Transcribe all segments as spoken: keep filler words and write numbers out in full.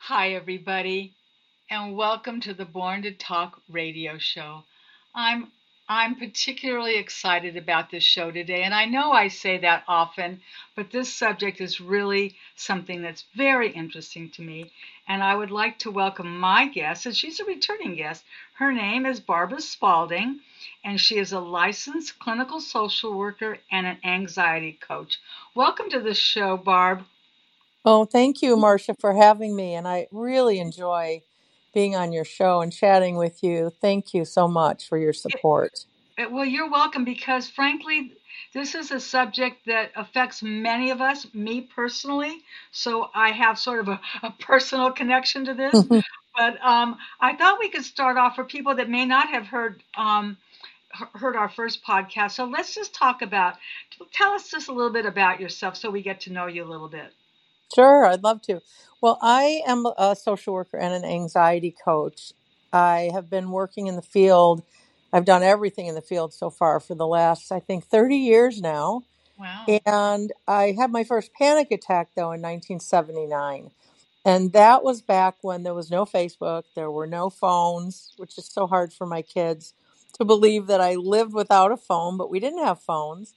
Hi, everybody, and welcome to the Born to Talk radio show. I'm I'm particularly excited about this show today, and I know I say that often, but this subject is really something that's very interesting to me. And I would like to welcome my guest, and she's a returning guest. Her name is Barbara Spalding, and she is a licensed clinical social worker and an anxiety coach. Welcome to the show, Barb. Oh, thank you, Marcia, for having me. And I really enjoy being on your show and chatting with you. Thank you so much for your support. Uh, Well, you're welcome because, frankly, this is a subject that affects many of us, me personally. So I have sort of a, a personal connection to this. But um, I thought we could start off for people that may not have heard um, he- heard our first podcast. So let's just talk about, tell us just a little bit about yourself so we get to know you a little bit. Sure, I'd love to. Well, I am a social worker and an anxiety coach. I have been working in the field. I've done everything in the field so far for the last, I think, thirty years now. Wow. And I had my first panic attack, though, in nineteen seventy-nine. And that was back when there was no Facebook, there were no phones, which is so hard for my kids to believe that I lived without a phone, but we didn't have phones.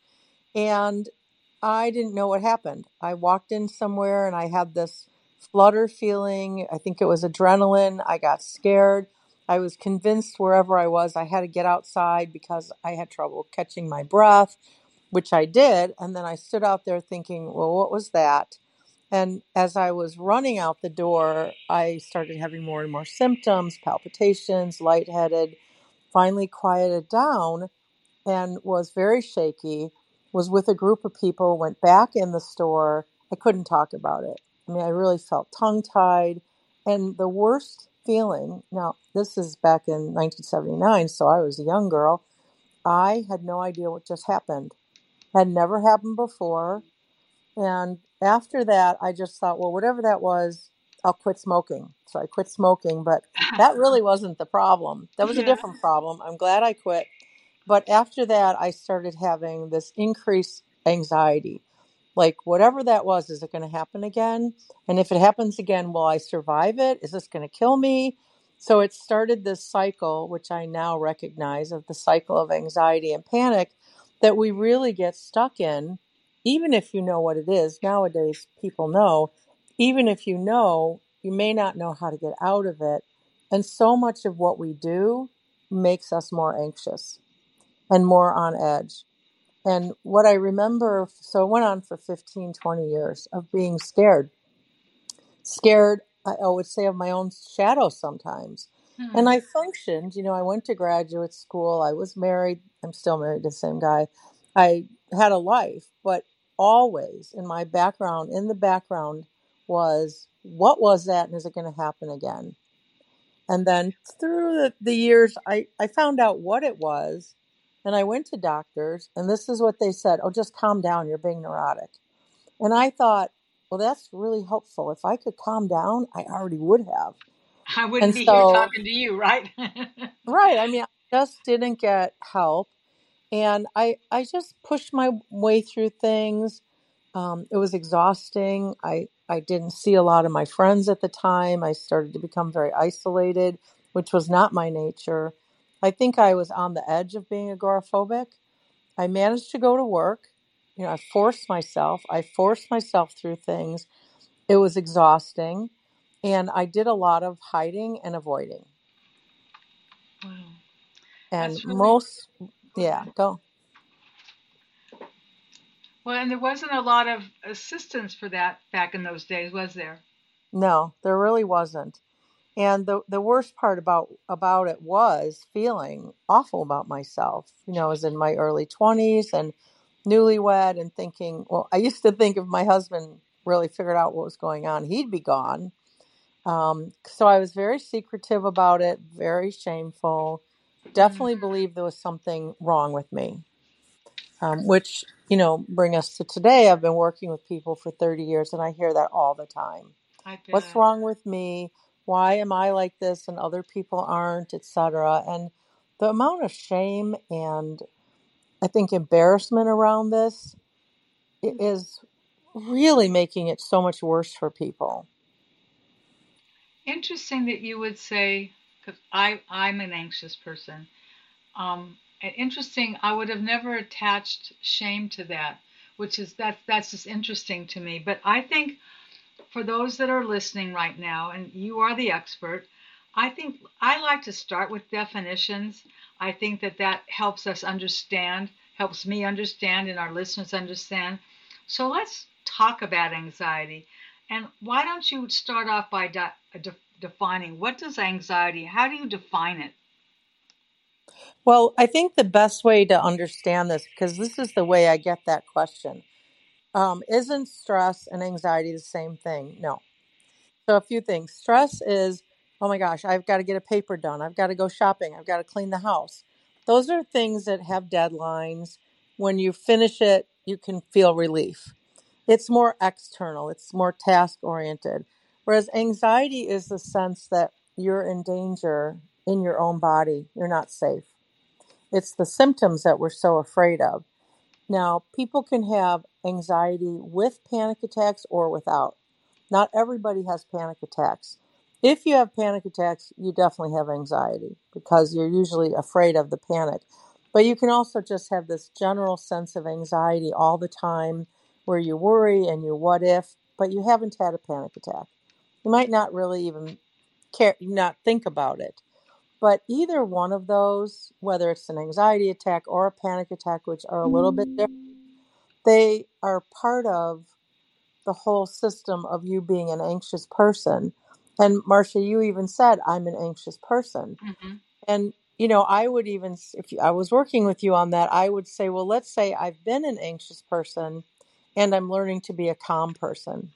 And I didn't know what happened. I walked in somewhere and I had this flutter feeling. I think it was adrenaline. I got scared. I was convinced wherever I was, I had to get outside because I had trouble catching my breath, which I did. And then I stood out there thinking, well, what was that? And as I was running out the door, I started having more and more symptoms, palpitations, lightheaded, finally quieted down and was very shaky, was with a group of people, went back in the store. I couldn't talk about it. I mean, I really felt tongue tied. And the worst feeling, now, this is back in nineteen seventy-nine, so I was a young girl. I had no idea what just happened. Had never happened before. And after that, I just thought, well, whatever that was, I'll quit smoking. So I quit smoking, but that really wasn't the problem. That was a Yeah. different problem. I'm glad I quit. But after that, I started having this increased anxiety. Like, whatever that was, is it going to happen again? And if it happens again, will I survive it? Is this going to kill me? So it started this cycle, which I now recognize of the cycle of anxiety and panic that we really get stuck in, even if you know what it is. Nowadays, people know. Even if you know, you may not know how to get out of it. And so much of what we do makes us more anxious and more on edge. And what I remember, so it went on for fifteen, twenty years of being scared. Scared, I would say, of my own shadow sometimes. And Hmm. I functioned, you know, I went to graduate school, I was married, I'm still married to the same guy. I had a life, but always in my background, in the background was, what was that and is it going to happen again? And then through the, the years, I, I found out what it was. And I went to doctors, and this is what they said: oh, just calm down. You're being neurotic. And I thought, well, that's really helpful. If I could calm down, I already would have. I wouldn't And be here so, talking to you, right? right. I mean, I just didn't get help. And I, I just pushed my way through things. Um, it was exhausting. I, I didn't see a lot of my friends at the time. I started to become very isolated, which was not my nature. I think I was on the edge of being agoraphobic. I managed to go to work. You know, I forced myself. I forced myself through things. It was exhausting. And I did a lot of hiding and avoiding. Wow. And That's really, most, go yeah, ahead. go. Well, and there wasn't a lot of assistance for that back in those days, was there? No, there really wasn't. And the the worst part about about it was feeling awful about myself. You know, I was in my early twenties and newlywed and thinking, well, I used to think if my husband really figured out what was going on, he'd be gone. Um, so I was very secretive about it, very shameful. Hmm. Definitely believed there was something wrong with me, um, which, you know, bring us to today. I've been working with people for thirty years and I hear that all the time. I What's bet. wrong with me? Why am I like this and other people aren't, et cetera. And the amount of shame and I think embarrassment around this is really making it so much worse for people. Interesting that you would say, because I I'm an anxious person. Um, and interesting. I would have never attached shame to that, which is that that's just interesting to me. But I think for those that are listening right now, and you are the expert, I think I like to start with definitions. I think that that helps us understand, helps me understand, and our listeners understand. So let's talk about anxiety. And why don't you start off by de- de- defining what does anxiety? How do you define it? Well, I think the best way to understand this, because this is the way I get that question, um, isn't stress and anxiety the same thing? No. So a few things. Stress is, oh my gosh, I've got to get a paper done. I've got to go shopping. I've got to clean the house. Those are things that have deadlines. When you finish it, you can feel relief. It's more external, it's more task oriented. Whereas anxiety is the sense that you're in danger in your own body, you're not safe. It's the symptoms that we're so afraid of. Now, people can have anxiety with panic attacks or without. Not everybody has panic attacks. If you have panic attacks, you definitely have anxiety because you're usually afraid of the panic. But you can also just have this general sense of anxiety all the time where you worry and you what if, but you haven't had a panic attack. You might not really even care, not think about it. But either one of those, whether it's an anxiety attack or a panic attack, which are a little bit different, they are part of the whole system of you being an anxious person. And Marcia, you even said, I'm an anxious person. Hmm. And, you know, I would even, if I was working with you on that, I would say, well, let's say I've been an anxious person and I'm learning to be a calm person.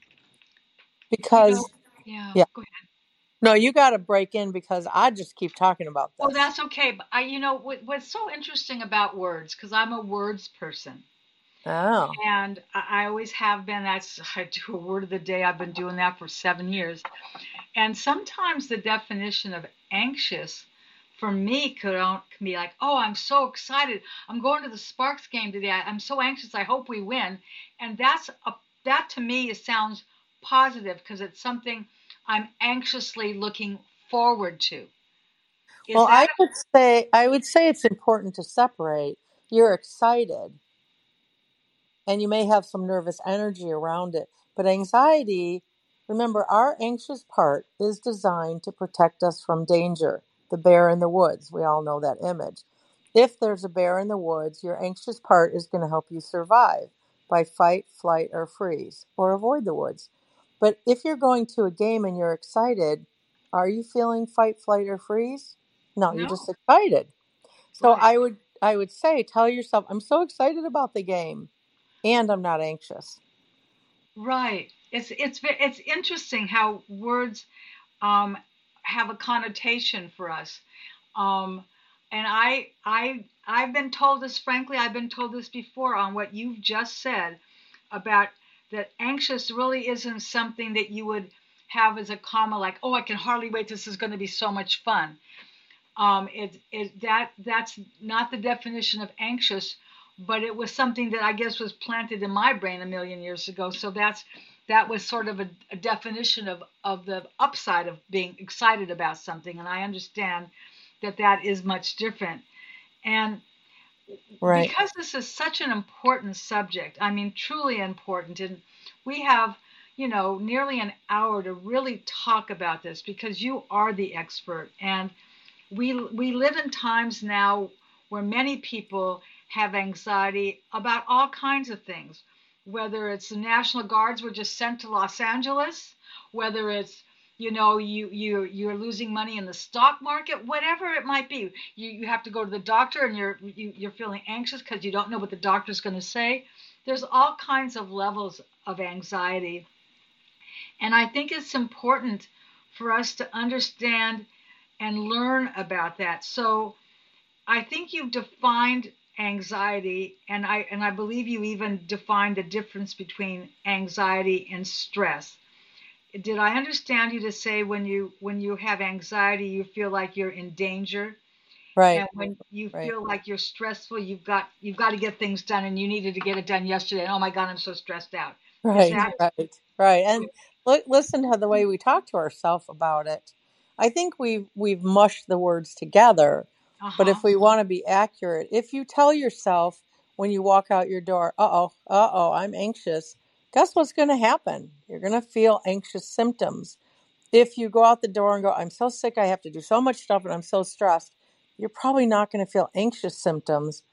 You know, Because, yeah. yeah, Go ahead. no, you got to break in because I just keep talking about Well, this. that's okay. But I, you know, what, what's so interesting about words, because I'm a words person. Oh, And I always have been. That's I do a word of the day. I've been doing that for seven years. And sometimes the definition of anxious for me could can be like, oh, I'm so excited. I'm going to the Sparks game today. I'm so anxious. I hope we win. And that's a, that to me it sounds positive because it's something I'm anxiously looking forward to. Is well, that I would say, I would say it's important to separate. You're excited and you may have some nervous energy around it. But anxiety, remember, our anxious part is designed to protect us from danger. The bear in the woods, we all know that image. If there's a bear in the woods, your anxious part is going to help you survive by fight, flight, or freeze, or avoid the woods. But if you're going to a game and you're excited, are you feeling fight, flight, or freeze? No, you're just no? excited. So Right. I would I would say tell yourself, I'm so excited about the game and I'm not anxious. Right. It's it's it's interesting how words um, have a connotation for us. Um, and I I I've been told this. Frankly, I've been told this before on what you've just said about that anxious really isn't something that you would have as a comma like, oh, I can hardly wait. This is going to be so much fun. Um, it, it that that's not the definition of anxious, but it was something that I guess was planted in my brain a million years ago. So that's that was sort of a, a definition of of the upside of being excited about something, and I understand that that is much different. And Right. because this is such an important subject, I mean, truly important, and we have, you know, nearly an hour to really talk about this because you are the expert and we we live in times now where many people have anxiety about all kinds of things, whether it's the National Guards were just sent to Los Angeles, whether it's you know you you you're losing money in the stock market, whatever it might be. You you have to go to the doctor and you're you, you're feeling anxious because you don't know what the doctor's going to say. There's all kinds of levels of anxiety, and I think it's important for us to understand and learn about that. So I think you've defined anxiety, and I and I believe you even defined the difference between anxiety and stress. Did I understand you to say when you when you have anxiety, you feel like you're in danger, Right. and when you Right. feel like you're stressful, you've got you've got to get things done, and you needed to get it done yesterday. And oh my God, I'm so stressed out. Is Right. that Right. Right. And Li- listen to the way we talk to ourselves about it. I think we've we've mushed the words together. But Uh-huh. if we want to be accurate, if you tell yourself when you walk out your door, "Uh oh, uh oh, I'm anxious," guess what's going to happen? You're going to feel anxious symptoms. If you go out the door and go, "I'm so sick, I have to do so much stuff, and I'm so stressed," you're probably not going to feel anxious symptoms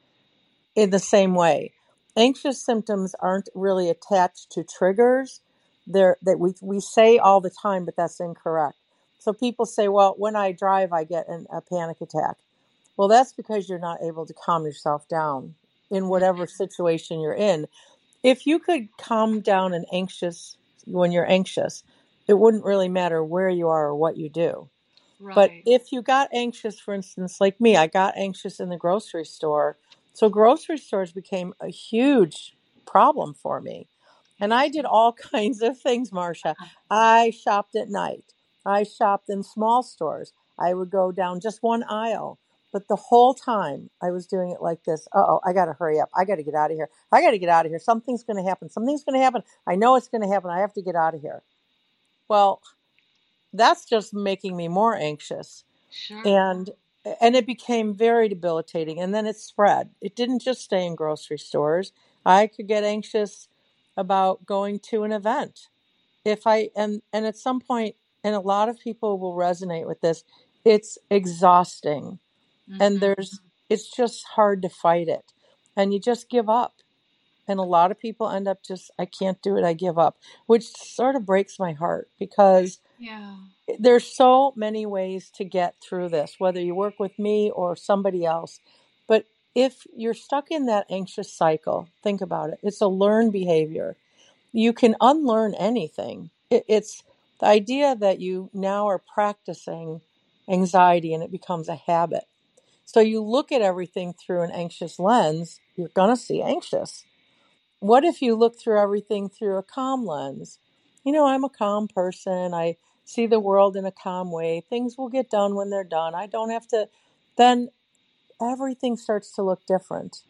in the same way. Anxious symptoms aren't really attached to triggers. They're that we we say all the time, but that's incorrect. So people say, "Well, when I drive, I get an, a panic attack." Well, that's because you're not able to calm yourself down in whatever situation you're in. If you could calm down an anxious when you're anxious, it wouldn't really matter where you are or what you do. But Right. if you got anxious, for instance, like me, I got anxious in the grocery store. So grocery stores became a huge problem for me. And I did Interesting. all kinds of things, Marcia. I shopped at night. I shopped in small stores. I would go down just one aisle. But the whole time I was doing it like this. Uh oh, I got to hurry up. I got to get out of here. I got to get out of here. Something's going to happen. Something's going to happen. I know it's going to happen. I have to get out of here. Well, that's just making me more anxious. Sure. And and it became very debilitating, and then it spread. It didn't just stay in grocery stores. I could get anxious about going to an event. If I and and at some point, and a lot of people will resonate with this, it's exhausting. And Mm-hmm. there's it's just hard to fight it. And you just give up. And a lot of people end up just, I can't do it, I give up, which sort of breaks my heart because Yeah. there's so many ways to get through this, whether you work with me or somebody else. But if you're stuck in that anxious cycle, think about it. It's a learned behavior. You can unlearn anything. It, it's the idea that you now are practicing anxiety and it becomes a habit. So you look at everything through an anxious lens, you're going to see anxious. What if you look through everything through a calm lens? You know, I'm a calm person. I see the world in a calm way. Things will get done when they're done. I don't have to, then everything starts to look different.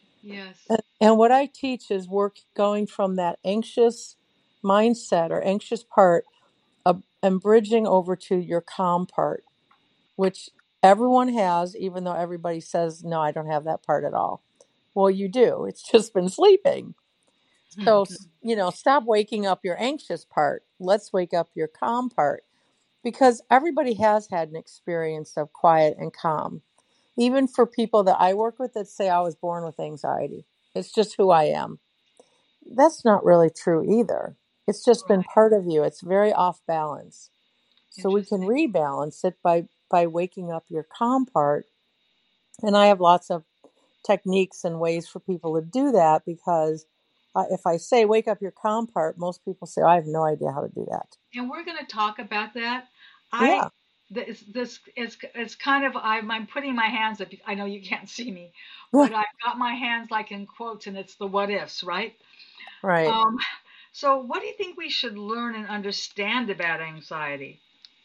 Yes. And, and what I teach is work going from that anxious mindset or anxious part of, and bridging over to your calm part, which everyone has, even though everybody says, no, I don't have that part at all. Well, you do. It's just been sleeping. So, you know, stop waking up your anxious part. Let's wake up your calm part because everybody has had an experience of quiet and calm. Even for people that I work with that say I was born with anxiety, it's just who I am. That's not really true either. It's just been Right. part of you. It's very off balance. So we can Interesting. rebalance it by by waking up your calm part. And I have lots of techniques and ways for people to do that because uh, if I say wake up your calm part, most people say, oh, I have no idea how to do that. And we're going to talk about that. I Yeah. this this is it's kind of I'm I'm putting my hands up. I know you can't see me, but I've got my hands like in quotes, and it's the what ifs, right? Right. Um, so what do you think we should learn and understand about anxiety?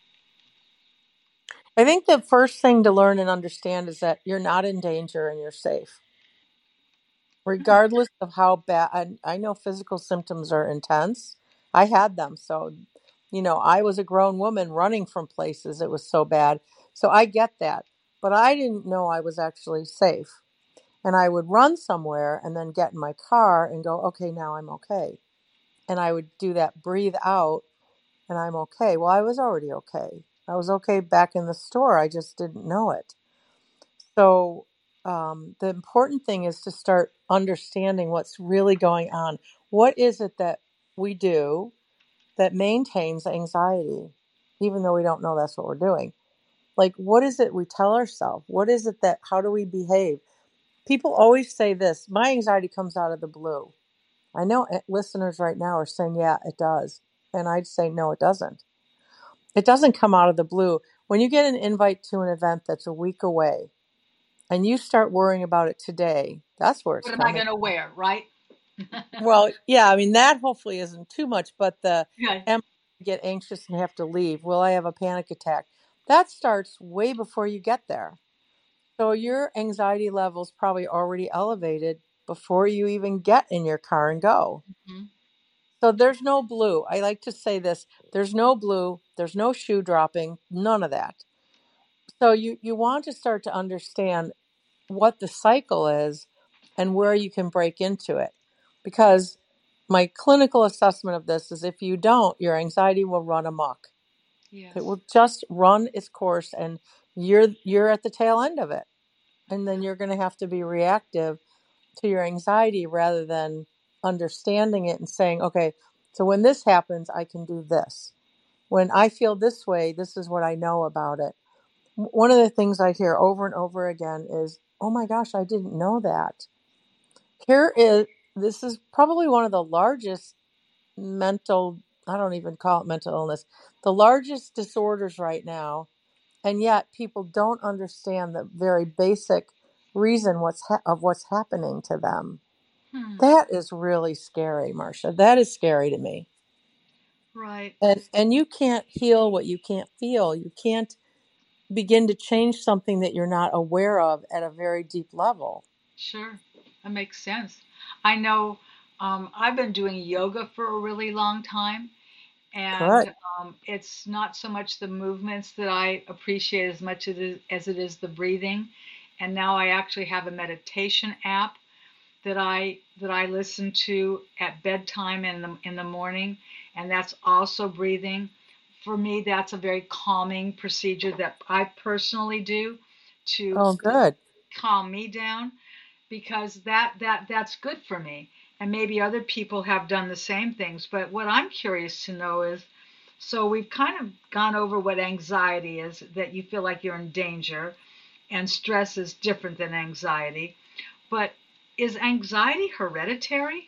I think the first thing to learn and understand is that you're not in danger and you're safe, Hmm. regardless of how bad. I, I know physical symptoms are intense. I had them. So, you know, I was a grown woman running from places. It was so bad. So I get that. But I didn't know I was actually safe. And I would run somewhere and then get in my car and go, okay, now I'm okay. And I would do that breathe out and I'm okay. Well, I was already okay. I was okay back in the store. I just didn't know it. So, um, the important thing is to start understanding what's really going on. What is it that we do that maintains anxiety, even though we don't know that's what we're doing? Like, what is it we tell ourselves? What is it that, how do we behave? People always say this, my anxiety comes out of the blue. I know listeners right now are saying, yeah, it does. And I'd say, no, it doesn't. It doesn't come out of the blue. When you get an invite to an event that's a week away and you start worrying about it today, that's where it's What am I coming. going to wear, right? Well, yeah, I mean, that hopefully isn't too much, but the Okay. am I get anxious and have to leave? Will I have a panic attack? That starts way before you get there. So your anxiety level's probably already elevated before you even get in your car and go. Mhm. So there's no blue. I like to say this. There's no blue. There's no shoe dropping. None of that. So you, you want to start to understand what the cycle is and where you can break into it. Because my clinical assessment of this is if you don't, your anxiety will run amok. It Yes. will just run its course and you're you're at the tail end of it. And then you're going to have to be reactive to your anxiety rather than understanding it and saying, okay, so when this happens, I can do this. When I feel this way, this is what I know about it. One of the things I hear over and over again is, oh my gosh, I didn't know that. Here is, this is probably one of the largest mental, I don't even call it mental illness, the largest disorders right now. And yet people don't understand the very basic reason what's ha- of what's happening to them. Hmm. That is really scary, Marcia. That is scary to me. Right. And and you can't heal what you can't feel. You can't begin to change something that you're not aware of at a very deep level. Sure. That makes sense. I know um, I've been doing yoga for a really long time, and Good. um, it's not so much the movements that I appreciate as much as it is, as it is the breathing. And now I actually have a meditation app that I that I listen to at bedtime in the in the morning, and that's also breathing. For me, that's a very calming procedure that I personally do to, Oh, to good. calm me down because that that that's good for me. And maybe other people have done the same things, but what I'm curious to know is, so we've kind of gone over what anxiety is, that you feel like you're in danger, and stress is different than anxiety. But is anxiety hereditary?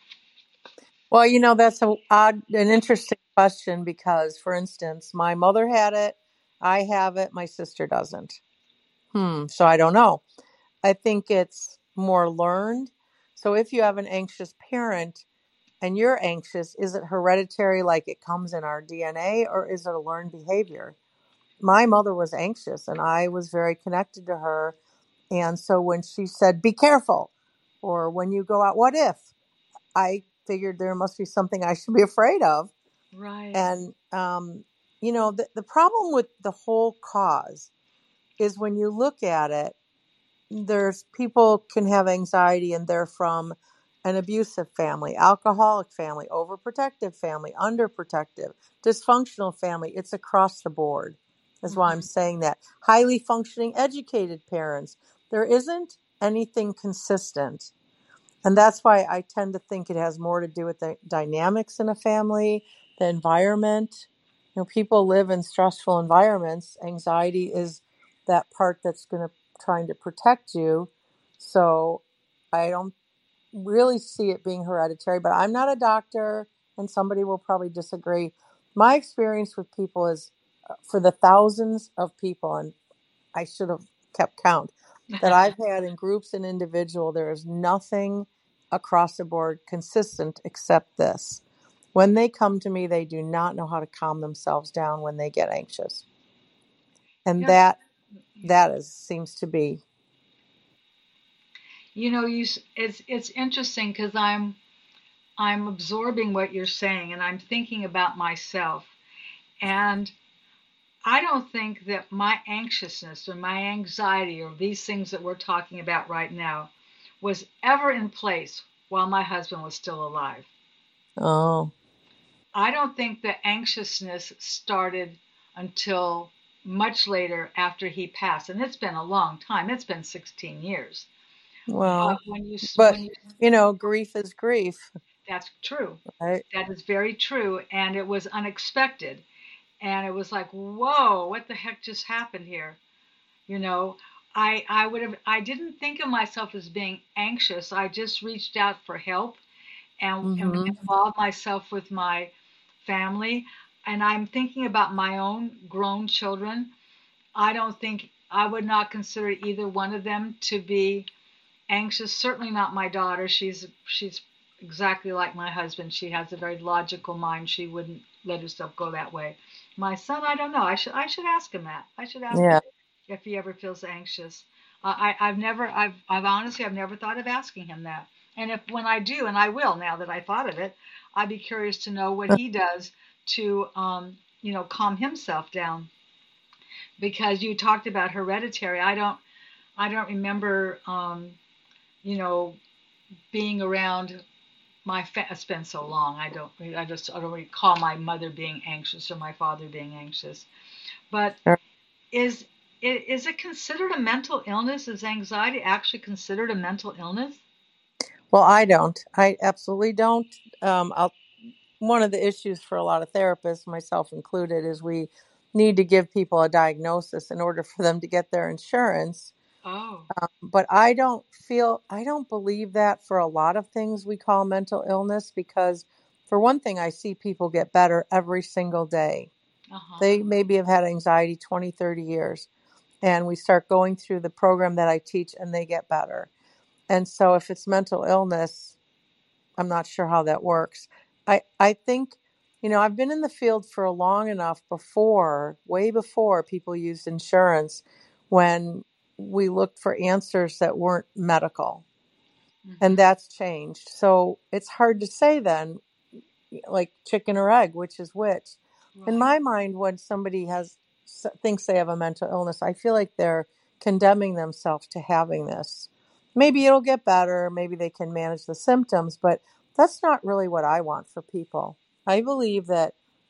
Well, you know, that's a odd, an interesting question because, for instance, my mother had it, I have it, my sister doesn't. Hmm. So I don't know. I think it's more learned. So if you have an anxious parent and you're anxious, is it hereditary, like it comes in our D N A, or is it a learned behavior? My mother was anxious and I was very connected to her. And so when she said, be careful, or when you go out, what if? I figured there must be something I should be afraid of. Right. And, um, you know, the, the problem with the whole cause is when you look at it, there's people can have anxiety and they're from an abusive family, alcoholic family, overprotective family, underprotective, dysfunctional family. It's across the board. That's why I'm Hmm. saying that. Highly functioning, educated parents. There isn't anything consistent. And that's why I tend to think it has more to do with the dynamics in a family, the environment. You know, people live in stressful environments. Anxiety is that part that's going to trying to protect you. So I don't really see it being hereditary, but I'm not a doctor and somebody will probably disagree. My experience with people is uh, for the thousands of people, and I should have kept count, that I've had in groups and individual, there is nothing across the board consistent except this. When they come to me, they do not know how to calm themselves down when they get anxious. And Yeah. that Yeah. that is seems to be. You know, you it's it's interesting because I'm I'm absorbing what you're saying and I'm thinking about myself. And I don't think that my anxiousness or my anxiety or these things that we're talking about right now was ever in place while my husband was still alive. Oh, I don't think the anxiousness started until much later after he passed, and it's been a long time. It's been sixteen years. But well, when you but when you you know, grief is grief, that's true. right? That is very true, and it was unexpected. And it was like, whoa, what the heck just happened here? You know, I I would have I didn't think of myself as being anxious. I just reached out for help and, and Mm-hmm. involved myself with my family. And I'm thinking about my own grown children. I don't think I would not consider either one of them to be anxious. Certainly not my daughter. She's she's exactly like my husband. She has a very logical mind. She wouldn't let herself go that way. My son, I don't know. I should I should ask him that. I should ask him Yeah. if he ever feels anxious. Uh, I I've never I've I've honestly I've never thought of asking him that. And if when I do, and I will now that I thought of it, I'd be curious to know what he does to, um, you know, calm himself down. Because you talked about hereditary. I don't, I don't remember, um, you know, being around my fa- it's been so long. I don't, I just, I don't recall my mother being anxious or my father being anxious. But Sure. is is it considered a mental illness? Is anxiety actually considered a mental illness? Well, I don't. I absolutely don't. Um, I'll, one of the issues for a lot of therapists, myself included, is we need to give people a diagnosis in order for them to get their insurance. Oh, Um, but I don't feel, I don't believe that for a lot of things we call mental illness, because for one thing, I see people get better every single day. uh-huh. They maybe have had anxiety twenty, thirty years, and we start going through the program that I teach and they get better. And so if it's mental illness, I'm not sure how that works. I, I think, you know, I've been in the field for long enough before, way before people used insurance, when we looked for answers that weren't medical. And Hmm. that's changed. So it's hard to say then, like chicken or egg, which is which. In Right. my mind, when somebody has thinks they have a mental illness, I feel like they're condemning themselves to having this. Maybe it'll get better, maybe they can manage the symptoms, but that's not really what I want for people. I believe that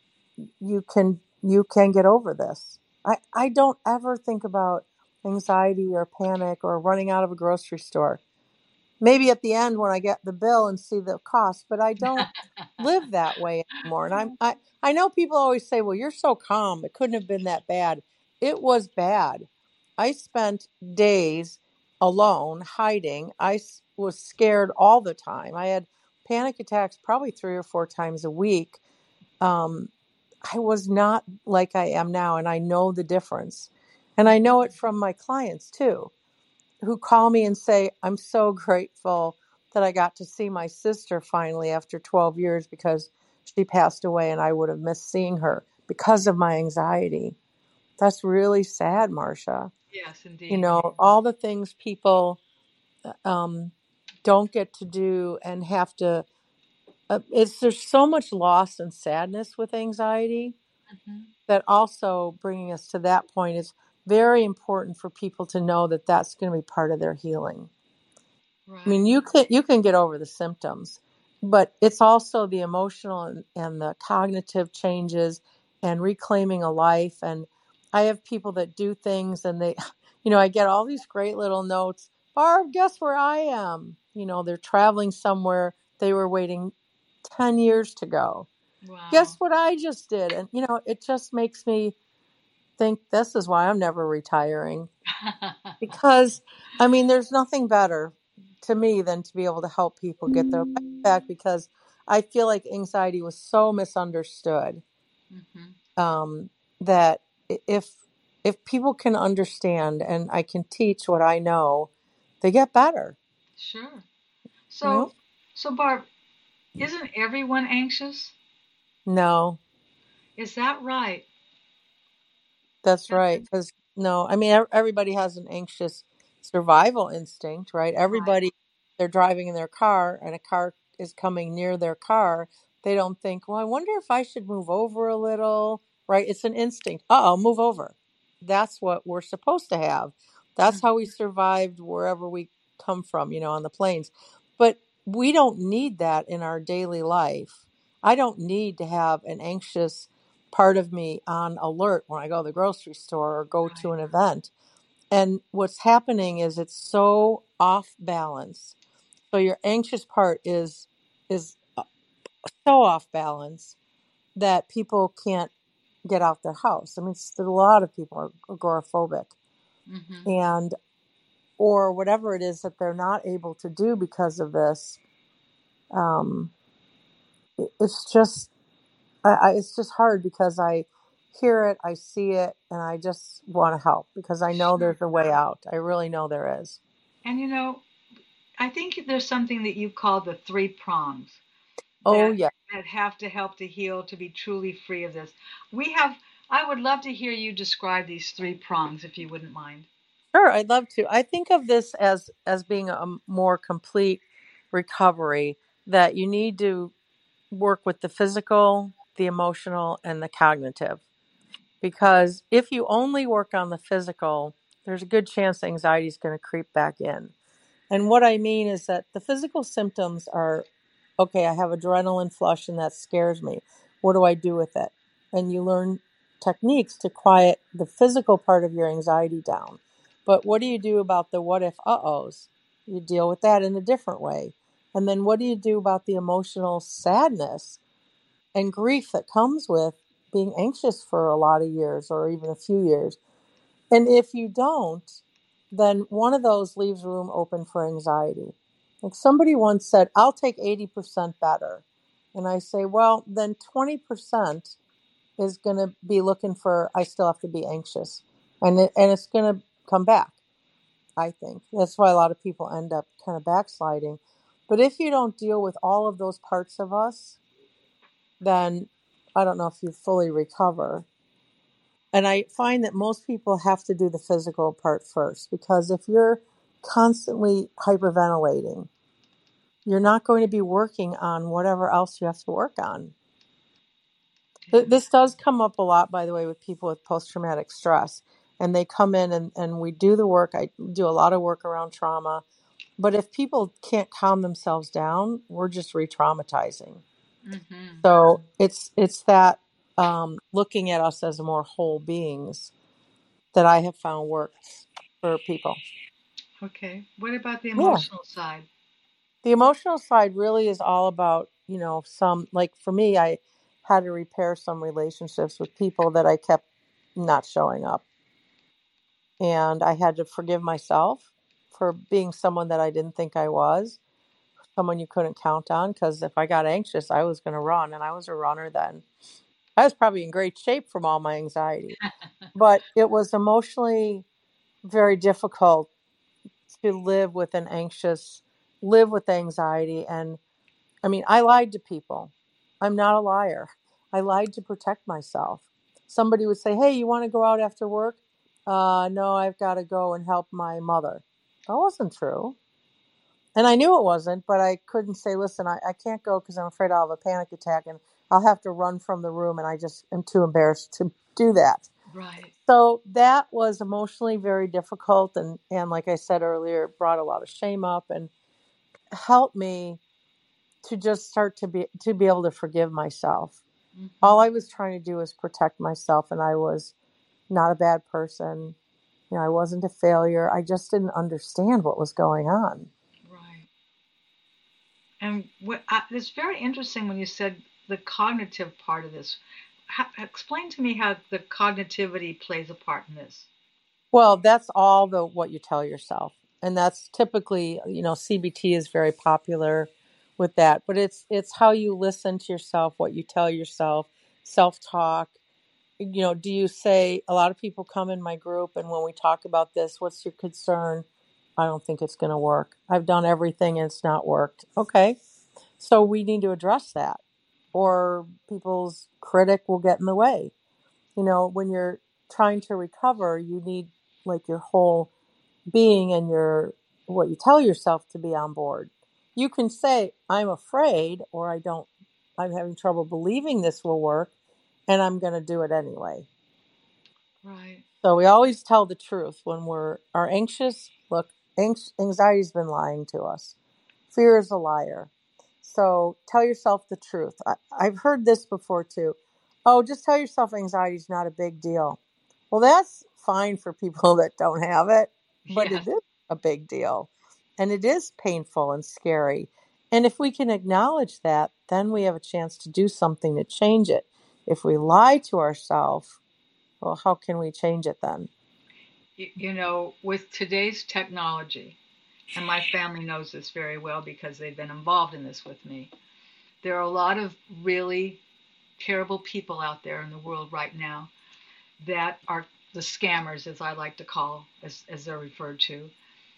you can you can get over this. I, I don't ever think about anxiety or panic or running out of a grocery store. Maybe at the end when I get the bill and see the cost, but I don't live that way anymore. And I'm I I know people always say, "Well, you're so calm. It couldn't have been that bad." It was bad. I spent days alone hiding. I was scared all the time. I had panic attacks probably three or four times a week. Um, I was not like I am now, and I know the difference. And I know it from my clients too, who call me and say, I'm so grateful that I got to see my sister finally after twelve years, because she passed away and I would have missed seeing her because of my anxiety. That's really sad, Marcia. Yes, You indeed. know, all the things people um, don't get to do and have to, uh, it's there's so much loss and sadness with anxiety Hmm. that also bringing us to that point is very important for people to know that that's going to be part of their healing. I mean, Right. you can you can get over the symptoms, but it's also the emotional and, and the cognitive changes and reclaiming a life. And I have people that do things, and they, you know, I get all these great little notes. Barb, guess where I am? You know, they're traveling somewhere they were waiting ten years to go. Guess Wow. what I just did? And you know, it just makes me think this is why I'm never retiring. Because, I mean, there's nothing better to me than to be able to help people get their life back, because I feel like anxiety was so misunderstood, Hmm. um, that if if people can understand and I can teach what I know, they get better. Sure. You know? So, so Barb, isn't everyone anxious? No. Is that right? That's right. Because no, I mean, ev- everybody has an anxious survival instinct, right? Right. Everybody, they're driving in their car and a car is coming near their car. They don't think, well, I wonder if I should move over a little, right? It's an instinct. Uh oh, move over. That's what we're supposed to have. That's how we Mhm. survived wherever we come from, you know, on the plains. But we don't need that in our daily life. I don't need to have an anxious part of me on alert when I go to the grocery store or go to Right. an event. And what's happening is it's so off balance. So your anxious part is is uh, so off balance that people can't get out their house. I mean, a lot of people are agoraphobic, Hmm. and or whatever it is that they're not able to do because of this. Um, it's just I, I, it's just hard because I hear it, I see it, and I just want to help because I know Sure. there's a way out. I really know there is. And you know, I think there's something that you call the three prongs Oh, that yeah. that have to help to heal to be truly free of this. We have. I would love to hear you describe these three prongs, if you wouldn't mind. Sure, I'd love to. I think of this as as being a more complete recovery, that you need to work with the physical, the emotional, and the cognitive. Because if you only work on the physical, there's a good chance anxiety is going to creep back in. And what I mean is that the physical symptoms are okay, I have adrenaline flush and that scares me. What do I do with it? And you learn techniques to quiet the physical part of your anxiety down. But what do you do about the what if uh ohs? You deal with that in a different way. And then what do you do about the emotional sadness and grief that comes with being anxious for a lot of years or even a few years? And if you don't, then one of those leaves room open for anxiety. Like somebody once said, I'll take eighty percent better. And I say, well, then twenty percent is going to be looking for, I still have to be anxious. And, it, and it's going to come back, I think. That's why a lot of people end up kind of backsliding. But if you don't deal with all of those parts of us, then I don't know if you fully recover. And I find that most people have to do the physical part first, because if you're constantly hyperventilating, you're not going to be working on whatever else you have to work on. Yeah. This does come up a lot, by the way, with people with post-traumatic stress. And they come in and, and we do the work. I do a lot of work around trauma. But if people can't calm themselves down, we're just re-traumatizing. Mm-hmm. So it's it's that um, looking at us as more whole beings that I have found works for people. Okay. What about the Yeah. emotional side? The emotional side really is all about, you know, some, like for me, I had to repair some relationships with people that I kept not showing up. And I had to forgive myself for being someone that I didn't think I was, someone you couldn't count on. Because if I got anxious, I was going to run, and I was a runner then. I was probably in great shape from all my anxiety, but it was emotionally very difficult to live with an anxious, live with anxiety. And I mean, I lied to people. I'm not a liar. I lied to protect myself. Somebody would say, hey, you want to go out after work? Uh, no, I've got to go and help my mother. That wasn't true. And I knew it wasn't, but I couldn't say, listen, I, I can't go because I'm afraid I'll have a panic attack and I'll have to run from the room. And I just am too embarrassed to do that. Right. So that was emotionally very difficult. And, and like I said earlier, it brought a lot of shame up and helped me to just start to be to be able to forgive myself. Mm-hmm. All I was trying to do was protect myself, and I was not a bad person. You know, I wasn't a failure. I just didn't understand what was going on. Right. And what I, it's very interesting when you said the cognitive part of this. How, explain to me how the cognitivity plays a part in this. Well, that's all the what you tell yourself. And that's typically, you know, C B T is very popular with that, but it's it's how you listen to yourself, what you tell yourself, self-talk. You know, do you say, a lot of people come in my group and when we talk about this, what's your concern? I don't think it's going to work. I've done everything and it's not worked. Okay. So we need to address that, or people's critic will get in the way. You know, when you're trying to recover, you need like your whole being and your what you tell yourself to be on board. You can say, I'm afraid, or I don't, I'm having trouble believing this will work, and I'm going to do it anyway. Right. So we always tell the truth when we're are anxious. Look, anxiety's been lying to us. Fear is a liar. So tell yourself the truth. I, I've heard this before too. Oh, just tell yourself anxiety is not a big deal. Well, that's fine for people that don't have it, but it Yes. is a big deal. And it is painful and scary. And if we can acknowledge that, then we have a chance to do something to change it. If we lie to ourselves, well, how can we change it then? You, you know, with today's technology, and my family knows this very well because they've been involved in this with me, there are a lot of really terrible people out there in the world right now that are the scammers, as I like to call, as, as they're referred to.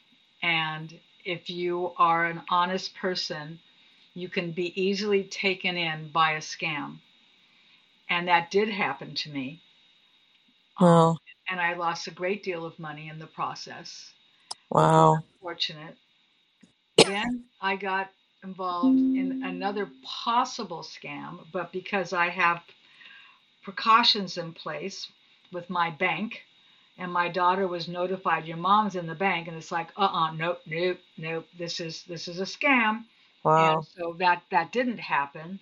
And if you are an honest person, you can be easily taken in by a scam. And that did happen to me. Um, Oh, and I lost a great deal of money in the process. Um, wow. unfortunate. Then I got involved in another possible scam, but because I have precautions in place with my bank, and my daughter was notified, your mom's in the bank, and it's like, uh-uh, nope, nope, nope, this is this is a scam. And Wow. so that that didn't happen.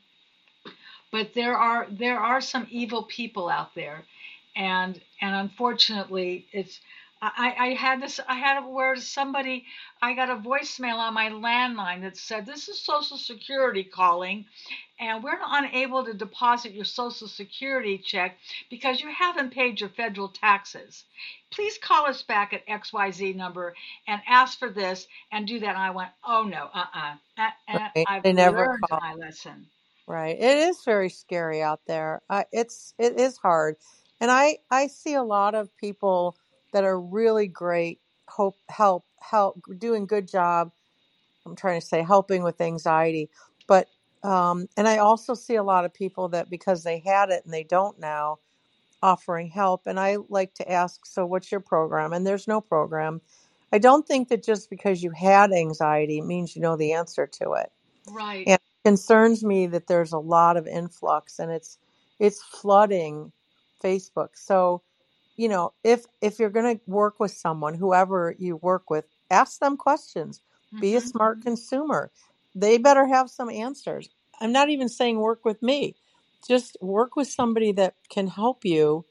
But there are there are some evil people out there, and and unfortunately it's, I, I had this I had it where somebody, I got a voicemail on my landline that said, this is Social Security calling, and we're unable to deposit your Social Security check because you haven't paid your federal taxes. Please call us back at X Y Z number and ask for this and do that. And I went, oh no, uh-uh. Uh, uh, Right. I've They never learned call. my lesson. Right. It is very scary out there. Uh, it's it is hard, and I I see a lot of people that are really great, hope help help doing good job. I'm trying to say helping with anxiety, but um, and I also see a lot of people that because they had it and they don't now, offering help. And I like to ask, so what's your program? And there's no program. I don't think that just because you had anxiety means you know the answer to it. Right. And it concerns me that there's a lot of influx and it's it's flooding Facebook. So, you know, if if you're going to work with someone, whoever you work with, ask them questions. Be a Hmm. smart consumer. They better have some answers. I'm not even saying work with me. Just work with somebody that can help you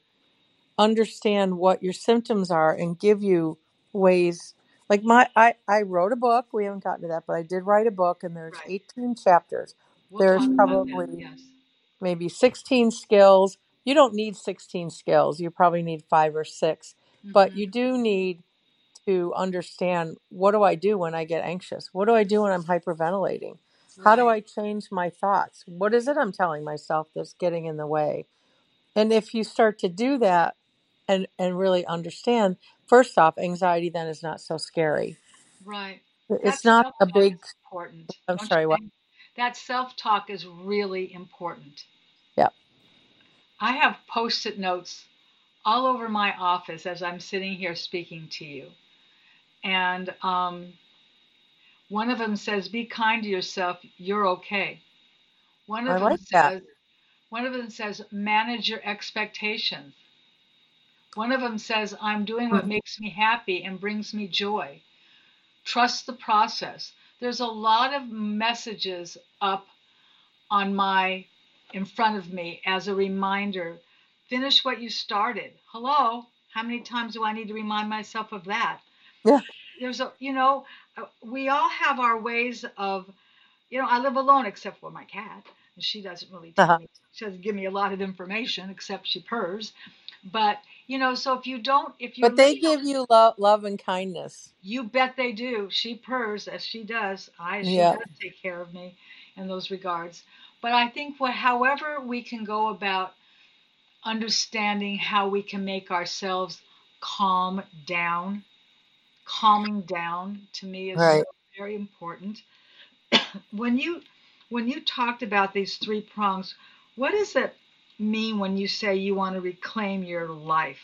understand what your symptoms are and give you ways. Like my I, I wrote a book. We haven't gotten to that, but I did write a book and there's Right. eighteen chapters. We'll There's talk about that. probably Yes. maybe sixteen skills. You don't need sixteen skills. You probably need five or six. But you Hmm. do need to understand, what do I do when I get anxious? What do I do when I'm hyperventilating? How do Right. I change my thoughts? What is it I'm telling myself that's getting in the way? And if you start to do that and and really understand, first off, anxiety then is not so scary. Right. That It's not a self-talk big, is important, I'm don't you sorry, what? think? That self-talk is really important. Yeah. I have post-it notes all over my office as I'm sitting here speaking to you. And um, one of them says, "Be kind to yourself. You're okay." One I of them like that. says, one of them says, "Manage your expectations." One of them says, "I'm doing what Hmm. makes me happy and brings me joy. Trust the process." There's a lot of messages up on my, in front of me as a reminder. Finish what you started. Hello, how many times do I need to remind myself of that? Yeah. There's a, you know, uh, we all have our ways of, you know, I live alone except for my cat, and she doesn't really tell Uh-huh. me, she doesn't give me a lot of information except she purrs. But, you know, so if you don't, if you But they really don't, give you love, love and kindness. you bet they do. She purrs as she does. I She Yeah. does take care of me in those regards. But I think what, however we can go about understanding how we can make ourselves calm down, calming down to me is so Right. very important. When you when you talked about these three prongs, what does it mean when you say you want to reclaim your life?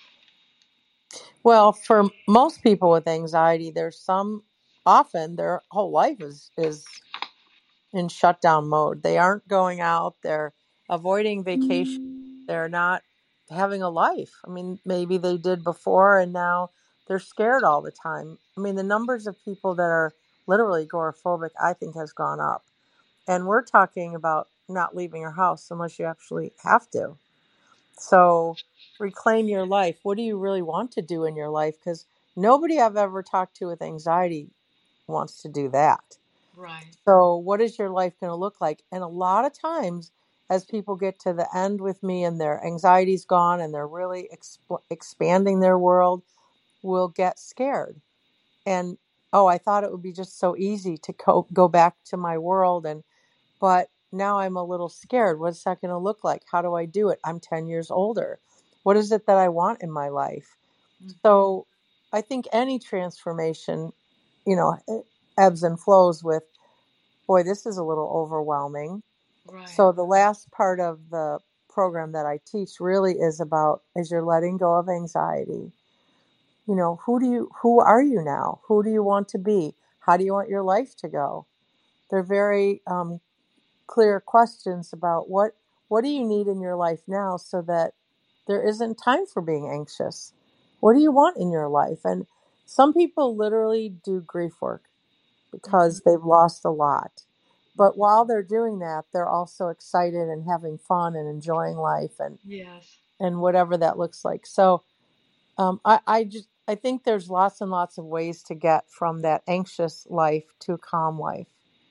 Well, for most people with anxiety, there's some, often their whole life is is in shutdown mode. They aren't going out, they're avoiding vacation, they're not having a life. I mean, maybe they did before and now they're scared all the time. I mean, the numbers of people that are literally agoraphobic, I think, has gone up. And we're talking about not leaving your house unless you actually have to. So reclaim your life. What do you really want to do in your life? Because nobody I've ever talked to with anxiety wants to do that. Right. So, what is your life going to look like? And a lot of times, as people get to the end with me and their anxiety's gone and they're really exp- expanding their world, will get scared. And, oh, I thought it would be just so easy to co- go back to my world. And, but now I'm a little scared. What's that going to look like? How do I do it? I'm ten years older. What is it that I want in my life? Hmm. So, I think any transformation, you know, ebbs and flows with, boy, this is a little overwhelming. Right. So the last part of the program that I teach really is about, as you're letting go of anxiety, you know, who do you who are you now? Who do you want to be? How do you want your life to go? they're very um, clear questions about what what do you need in your life now, so that there isn't time for being anxious. What do you want in your life? And some people literally do grief work Hmm. because they've lost a lot. But Hmm. while they're doing that, they're also excited and having fun and enjoying life, and Yes. and whatever that looks like. So um, I, I just I think there's lots and lots of ways to get from that anxious life to a calm life.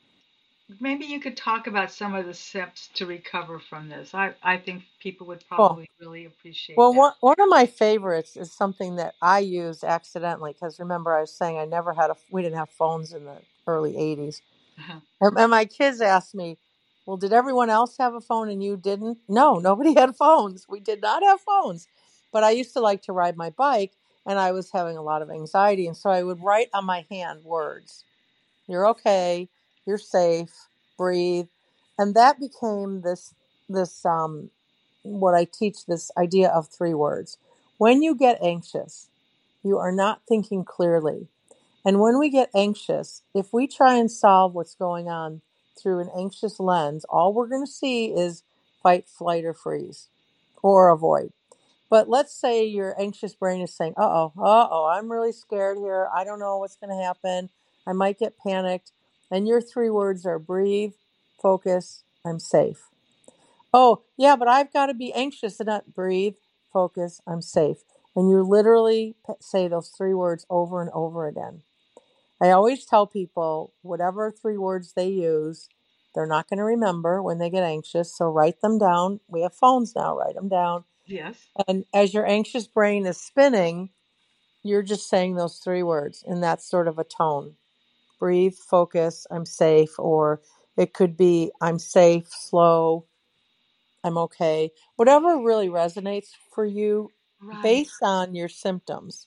Maybe you could talk about some of the steps to recover from this. I, I think people would Cool. probably really appreciate Well, that. one, one of my favorites is something that I used accidentally, because remember I was saying I never had a we didn't have phones in the early eighties. Uh-huh. And, and my kids asked me, well, did everyone else have a phone and you didn't? No, nobody had phones. We did not have phones. But I used to like to ride my bike, and I was having a lot of anxiety. And so I would write on my hand words. You're okay. You're safe. Breathe. And that became this, this, um, what I teach, this idea of three words. When you get anxious, you are not thinking clearly. And when we get anxious, if we try and solve what's going on through an anxious lens, all we're going to see is fight, flight, or freeze, or avoid. But let's say your anxious brain is saying, uh oh, uh oh, I'm really scared here. I don't know what's going to happen. I might get panicked. And your three words are breathe, focus, I'm safe. Oh, yeah, but I've got to be anxious and not breathe, focus, I'm safe. And you literally say those three words over and over again. I always tell people whatever three words they use, they're not going to remember when they get anxious. So write them down. We have phones now, write them down. Yes. And as your anxious brain is spinning, you're just saying those three words in that sort of a tone. Breathe, focus, I'm safe. Or it could be I'm safe, slow, I'm okay. Whatever really resonates for you Right. based on your symptoms.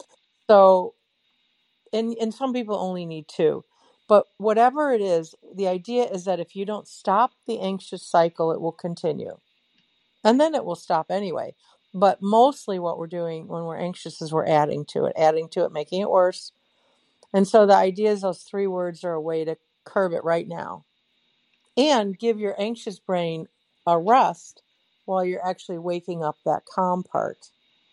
So and and some people only need two, but whatever it is, the idea is that if you don't stop the anxious cycle, it will continue, and then it will stop anyway. But mostly what we're doing when we're anxious is we're adding to it, adding to it, making it worse. And so the idea is those three words are a way to curb it right now and give your anxious brain a rest while you're actually waking up that calm part.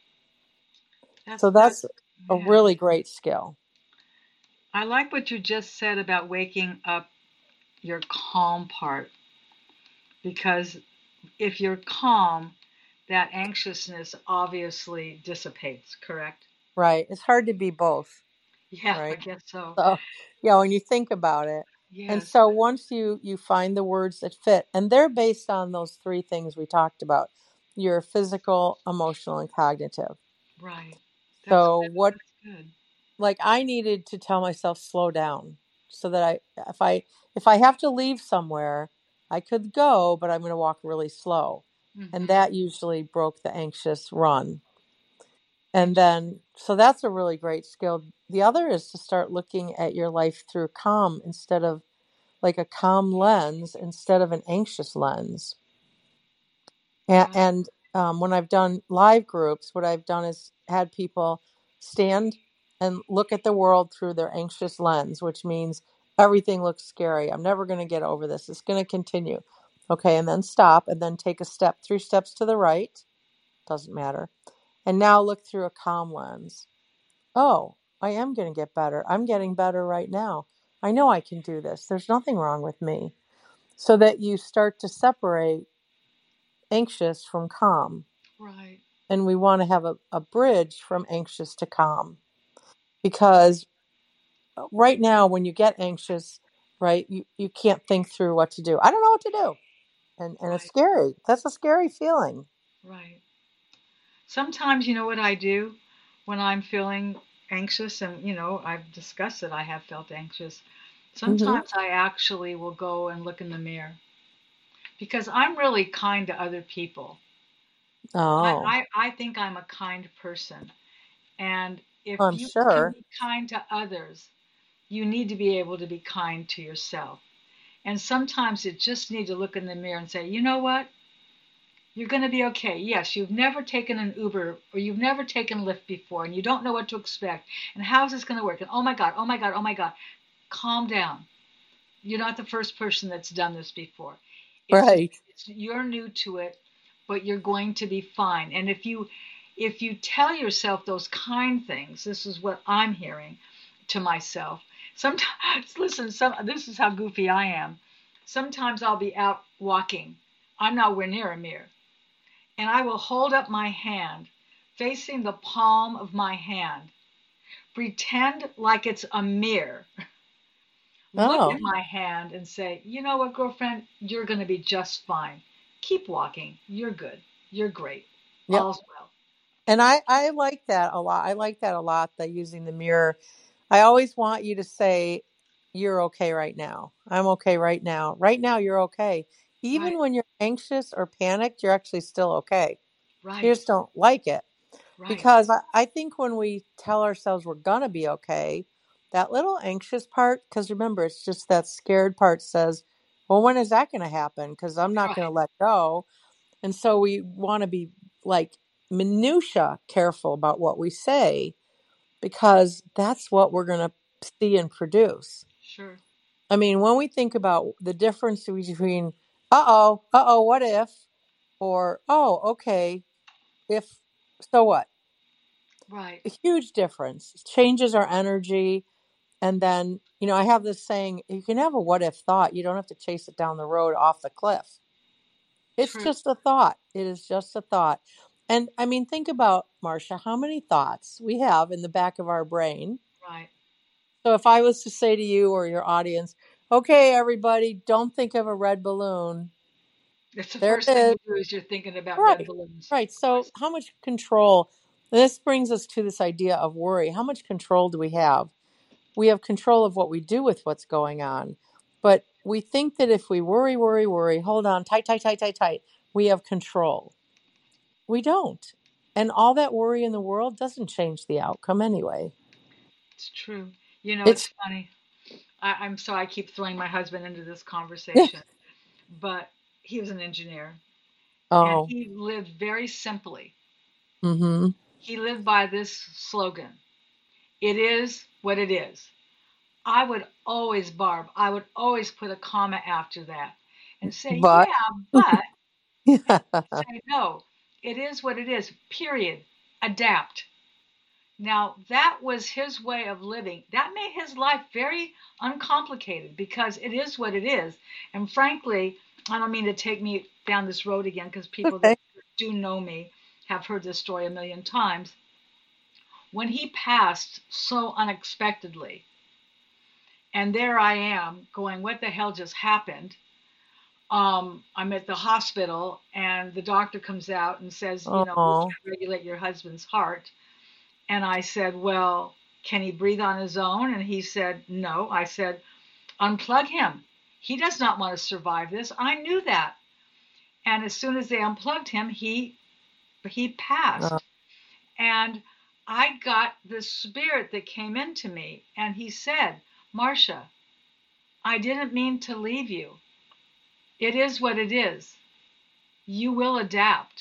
That's So that's that's a yeah. really great skill. I like what you just said about waking up your calm part, because if you're calm, that anxiousness obviously dissipates, correct? Right, it's hard to be both, Yeah, I right? guess so. So, yeah, when you think about it. And Yes. so once you you find the words that fit, and they're based on those three things we talked about, your physical, emotional, and cognitive. Right. That's So what, that's good. like I needed to tell myself slow down so that I if I if I have to leave somewhere, I could go, but I'm going to walk really slow. And Hmm. that usually broke the anxious run. And Interesting. then, so that's a really great skill. The other is to start looking at your life through calm instead of like a calm lens instead of an anxious lens. And, Right. and um, when I've done live groups, what I've done is had people stand and look at the world through their anxious lens, which means everything looks scary. I'm never going to get over this. It's going to continue. Okay. And then stop and then take a step, three steps to the right. Doesn't matter. And now look through a calm lens. Oh, I am going to get better. I'm getting better right now. I know I can do this. There's nothing wrong with me. So that you start to separate anxious from calm. Right. And we want to have a, a bridge from anxious to calm. Because right now, when you get anxious, right, you, you can't think through what to do. I don't know what to do. And, and it's Right. scary. That's a scary feeling. Right. Sometimes, you know what I do when I'm feeling anxious, and you know, I've discussed it, I have felt anxious. Mm-hmm. Sometimes I actually will go and look in the mirror because I'm really kind to other people. Oh, I, I, I think I'm a kind person. And if I'm you can sure. be kind to others, you need to be able to be kind to yourself. And sometimes you just need to look in the mirror and say, you know what? You're going to be okay. Yes, you've never taken an Uber or you've never taken Lyft before and you don't know what to expect. And how is this going to work? And oh my God, oh my God, oh my God. Calm down. You're not the first person that's done this before. It's just Right. it's, you're new to it, but you're going to be fine. And if you if you tell yourself those kind things, this is what I'm hearing to myself. Sometimes, listen, some this is how goofy I am. Sometimes I'll be out walking. I'm nowhere near a mirror, and I will hold up my hand, facing the palm of my hand, pretend like it's a mirror, look Oh, at my hand and say, you know what, girlfriend, you're going to be just fine. Keep walking. You're good. You're great. yep. All's well. And I, I like that a lot. I like that a lot, that using the mirror. I always want you to say, you're okay right now. I'm okay right now. Right now, you're okay. Right, Even when you're anxious or panicked, you're actually still okay. You right, just don't like it. right. Because I, I think when we tell ourselves we're going to be okay, that little anxious part, because remember, it's just that scared part says, well, when is that going to happen? Because I'm not going to Right, let go. And so we want to be like minutia careful about what we say because that's what we're going to see and produce. sure. I mean, when we think about the difference between, uh oh, uh oh, what if, or, oh, okay, if, so what? Right, A huge difference. It changes our energy. And then, you know, I have this saying, you can have a what if thought. You don't have to chase it down the road off the cliff. It's true. just a thought. It is just a thought. And I mean, think about, Marcia, how many thoughts we have in the back of our brain. Right. So if I was to say to you or your audience, okay, everybody, don't think of a red balloon. That's the There first it thing is. you do is you're thinking about red Right. balloons. Right. Of So course. how much control, this brings us to this idea of worry. How much control do we have? We have control of what we do with what's going on. But we think that if we worry, worry, worry, hold on, tight, tight, tight, tight, tight, we have control. We don't. And all that worry in the world doesn't change the outcome anyway. It's true. You know, it's It's, funny. I, I'm so I keep throwing my husband into this yeah. conversation, but he was an engineer and Oh, he lived very simply. mm-hmm. He lived by this slogan: it is what it is. I would always, Barb, I would always put a comma after that and say, But, yeah, but, and yeah. say, no, it is what it is, period. Adapt. Now, that was his way of living. That made his life very uncomplicated because it is what it is. And frankly, I don't mean to take me down this road again because people that Okay. do know me have heard this story a million times. When he passed so unexpectedly, and there I am going, what the hell just happened? Um, I'm at the hospital, and the doctor comes out and says, you know, we Oh, can't regulate your husband's heart. And I said, well, can he breathe on his own? And he said, no. I said, unplug him. He does not want to survive this. I knew that. And as soon as they unplugged him, he he uh, passed. And I got this spirit that came into me, and he said, Marcia, I didn't mean to leave you. It is what it is. You will adapt.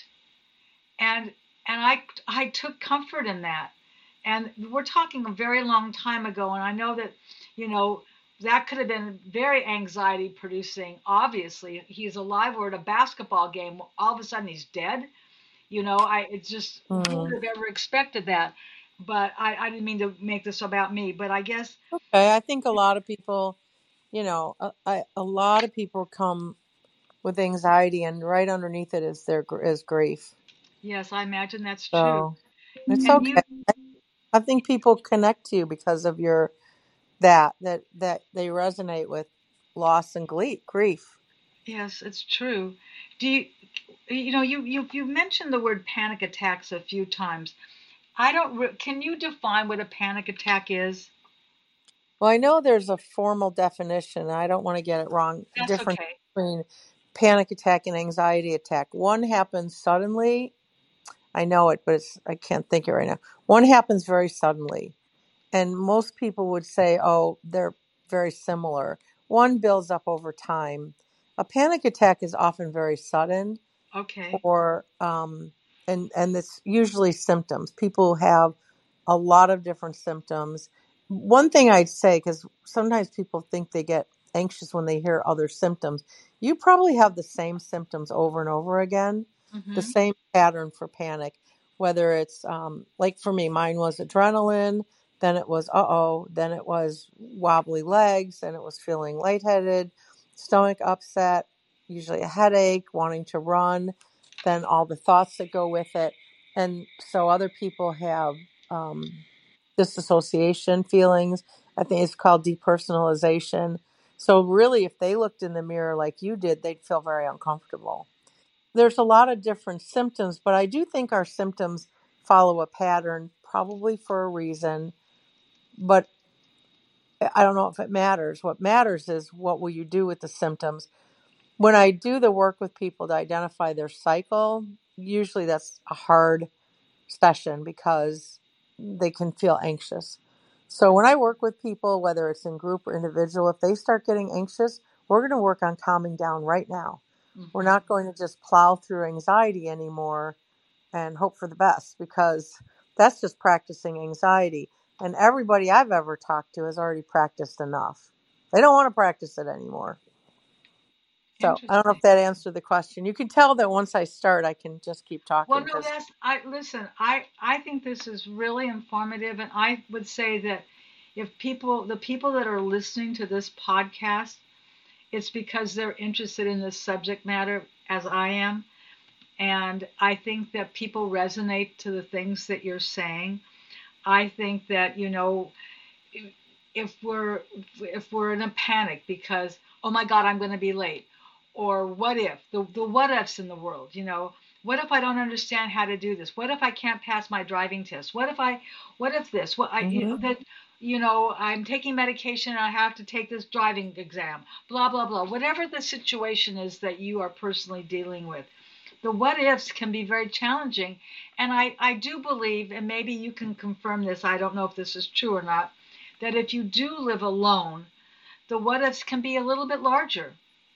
And and I I took comfort in that. And we're talking a very long time ago, and I know that, you know, that could have been very anxiety producing. Obviously, he's alive. We're at a basketball game. All of a sudden, he's dead. You know, I it's just who would mm. have ever expected that? But I, I didn't mean to make this about me. But I guess Okay. I think a lot of people, you know, a, a, a lot of people come with anxiety, and right underneath it is their gr- is grief. yes, I imagine that's true. So it's And you, okay. I think people connect to you because of your that that that they resonate with loss and glee, grief. yes, it's true. Do you, you know, you you you mentioned the word panic attacks a few times. I don't. Re- Can you define what a panic attack is? Well, I know there's a formal definition. I don't want to get it wrong. That's Difference okay. between panic attack and anxiety attack. One happens suddenly. I know it, but it's I can't think it right now. One happens very suddenly, and most people would say, "Oh, they're very similar." One builds up over time. A panic attack is often very sudden, Okay. or um, and and it's usually symptoms. People have a lot of different symptoms. One thing I'd say, because sometimes people think they get anxious when they hear other symptoms. You probably have the same symptoms over and over again, the Mm-hmm. same pattern for panic, whether it's um, like for me, mine was adrenaline, then it was uh-oh, then it was wobbly legs, then it was feeling lightheaded, stomach upset, usually a headache, wanting to run, then all the thoughts that go with it. And so other people have um, disassociation feelings. I think it's called depersonalization. So really, if they looked in the mirror like you did, they'd feel very uncomfortable. There's a lot of different symptoms, but I do think our symptoms follow a pattern, probably for a reason. But I don't know if it matters. What matters is what will you do with the symptoms. When I do the work with people to identify their cycle, usually that's a hard session because they can feel anxious. So when I work with people, whether it's in group or individual, if they start getting anxious, we're going to work on calming down right now. We're Mm-hmm. not going to just plow through anxiety anymore and hope for the best, because that's just practicing anxiety. And everybody I've ever talked to has already practiced enough. They don't want to practice it anymore. So I don't know Interesting. if that answered the question. You can tell that once I start, I can just keep Well, talking no, because. that's I listen. I I think this is really informative, and I would say that if people, the people that are listening to this podcast, it's because they're interested in this subject matter as I am, and I think that people resonate to the things that you're saying. I think that, you know, if we're if we're in a panic because, oh my god, I'm going to be late, or what if the the what ifs in the world, you know, what if I don't understand how to do this, what if I can't pass my driving test, what if I what if this, what I you know, Mhm. that you know I'm taking medication and I have to take this driving exam, blah blah blah, whatever the situation is that you are personally dealing with, the what ifs can be very challenging. And I, I do believe, and maybe you can confirm this, I don't know if this is true or not, that if you do live alone, the what ifs can be a little bit larger.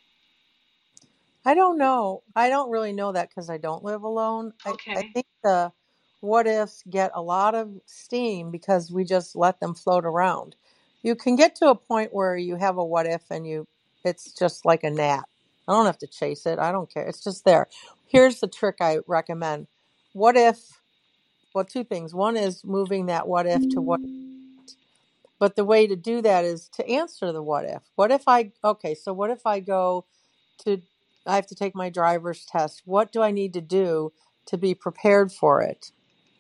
I don't know. I don't really know that because I don't live alone. I, I Okay. think the what ifs get a lot of steam because we just let them float around. You can get to a point where you have a what if and you it's just like a gnat. I don't have to chase it. I don't care. It's just there. Here's the trick I recommend. What if, well, two things. One is moving that what if to what, but the way to do that is to answer the what if. What if I, okay, so what if I go to, I have to take my driver's test. What do I need to do to be prepared for it?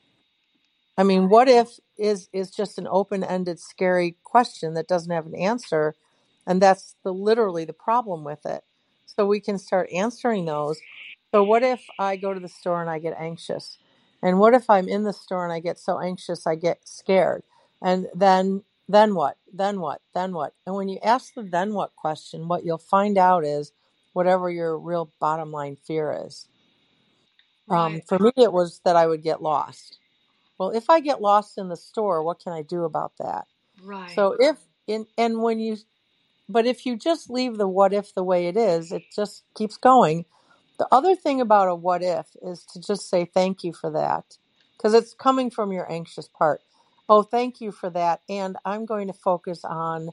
I mean, Right. what if is is just an open-ended scary question that doesn't have an answer, and that's the literally the problem with it. So we can start answering those. So what if I go to the store and I get anxious? And what if I'm in the store and I get so anxious I get scared? And then then what? Then what? Then what? And when you ask the then what question, what you'll find out is whatever your real bottom line fear is. Um, Right. for me, it was that I would get lost. Well, if I get lost in the store, what can I do about that? Right. So if in and when you but if you just leave the what if the way it is, it just keeps going. The other thing about a what if is to just say thank you for that because it's coming from your anxious part. Oh, thank you for that. And I'm going to focus on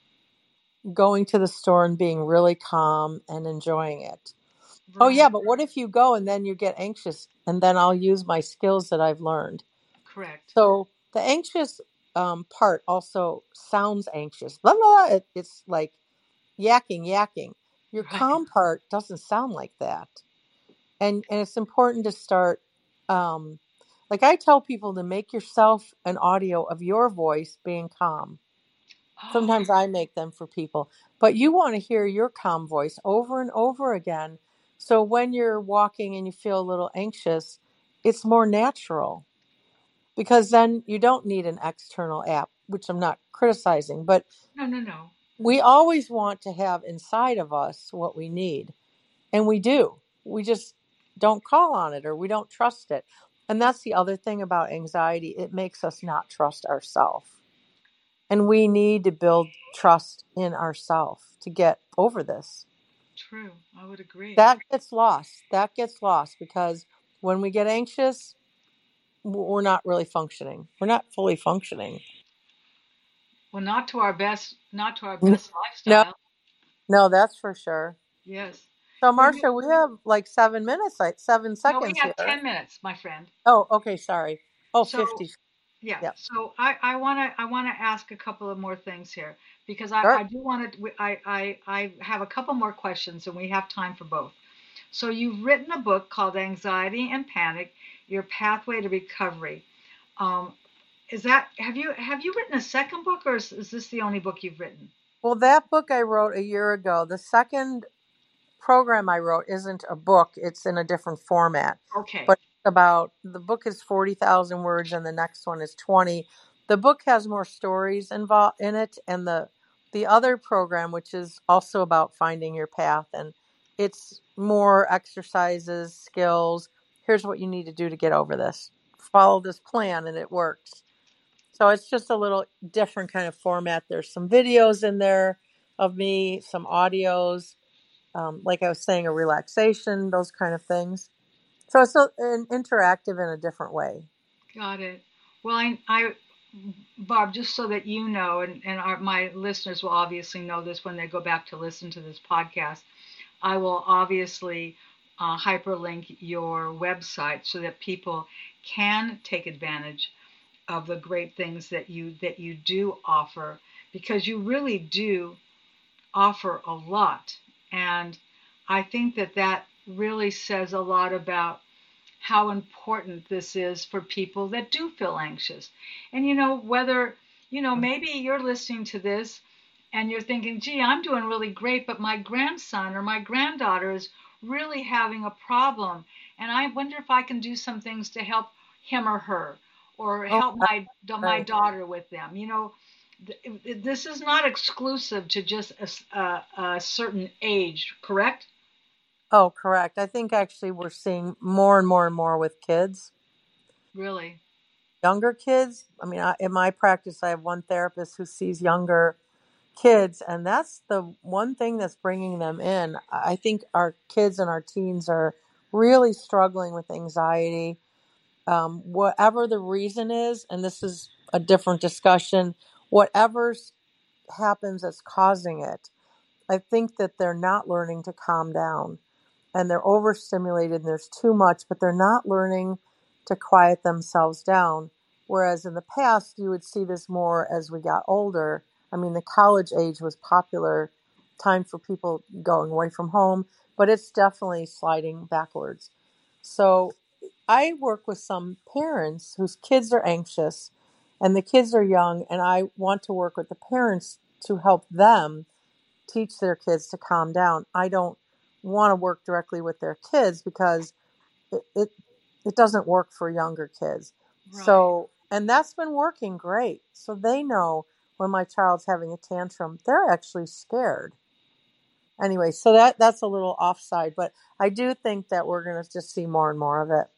going to the store and being really calm and enjoying it. Oh, Right. yeah, but what if you go and then you get anxious and then I'll use my skills that I've learned? Correct. So the anxious um, part also sounds anxious. Blah, blah, blah. It, it's like yakking, yakking. Your Right. calm part doesn't sound like that. And and it's important to start. Um, like I tell people to make yourself an audio of your voice being calm. Oh, Sometimes I make them for people, but you want to hear your calm voice over and over again. So when you're walking and you feel a little anxious, it's more natural because then you don't need an external app, which I'm not criticizing, but no, no, no. we always want to have inside of us what we need. And we do. We just don't call on it or we don't trust it. And that's the other thing about anxiety. It makes us not trust ourselves. And we need to build trust in ourselves to get over this. True. I would agree. That gets lost. That gets lost because when we get anxious, we're not really functioning. We're not fully functioning. Well, not to our best, not to our best No, lifestyle. No, that's for sure. Yes. So, Well, you, Marcia, we have like seven minutes, like seven no, we seconds have here. ten minutes, my friend. Oh, okay, sorry. Oh, So, fifty. yeah. Yep. So I, I want to I want to ask a couple of more things here because I, Sure. I do want to I, I I have a couple more questions and we have time for both. So you've written a book called Anxiety and Panic: Your Pathway to Recovery. Um, is that have you have you written a second book, or is, is this the only book you've written? Well, that book I wrote a year ago. The second program I wrote isn't a book, it's in a different format. Okay. But it's about the book is forty thousand words and the next one is twenty. The book has more stories involved in it, and the the other program, which is also about finding your path, and it's more exercises, skills. Here's what you need to do to get over this. Follow this plan and it works. So it's just a little different kind of format. There's some videos in there of me, some audios, um, like I was saying, a relaxation, those kind of things. So it's a, an interactive in a different way. Got it. Well, I, I, Barb, just so that you know, and, and our, my listeners will obviously know this when they go back to listen to this podcast, I will obviously uh, hyperlink your website so that people can take advantage of the great things that you that you do offer, because you really do offer a lot. And I think that that really says a lot about how important this is for people that do feel anxious. And you know, whether, you know, maybe you're listening to this and you're thinking, gee, I'm doing really great, but my grandson or my granddaughter is really having a problem. And I wonder if I can do some things to help him or her, or Oh, help that's my my right. daughter with them. You know, this is not exclusive to just a, a, a certain age, correct? Oh, correct. I think actually we're seeing more and more and more with kids, Really? younger kids. I mean, I, in my practice, I have one therapist who sees younger kids, and that's the one thing that's bringing them in. I think our kids and our teens are really struggling with anxiety, um, whatever the reason is, and this is a different discussion, whatever happens that's causing it, I think that they're not learning to calm down and they're overstimulated and there's too much, but they're not learning to quiet themselves down. Whereas in the past, you would see this more as we got older. I mean, the college age was popular time for people going away from home, but it's definitely sliding backwards. So I work with some parents whose kids are anxious and the kids are young, and I want to work with the parents to help them teach their kids to calm down. I don't want to work directly with their kids because it, it it doesn't work for younger kids. Right. So, and that's been working great. So they know when my child's having a tantrum, they're actually scared. Anyway, so that that's a little offside, but I do think that we're going to just see more and more of it.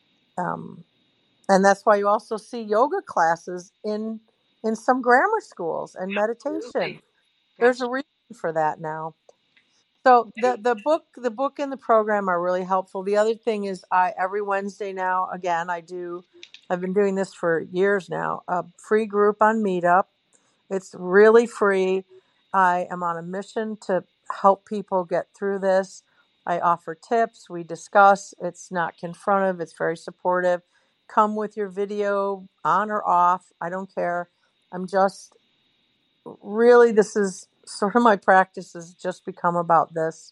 Um, and that's why you also see yoga classes in in some grammar schools and meditation. Absolutely. There's That's a reason for that now. So the right. the book the book and the program are really helpful. The other thing is I every Wednesday now, again, I do I've been doing this for years now, a free group on Meetup. It's really free. I am on a mission to help people get through this. I offer tips, we discuss. It's not confrontive, it's very supportive. Come with your video on or off, I don't care. I'm just really, this is sort of my practice has just become about this.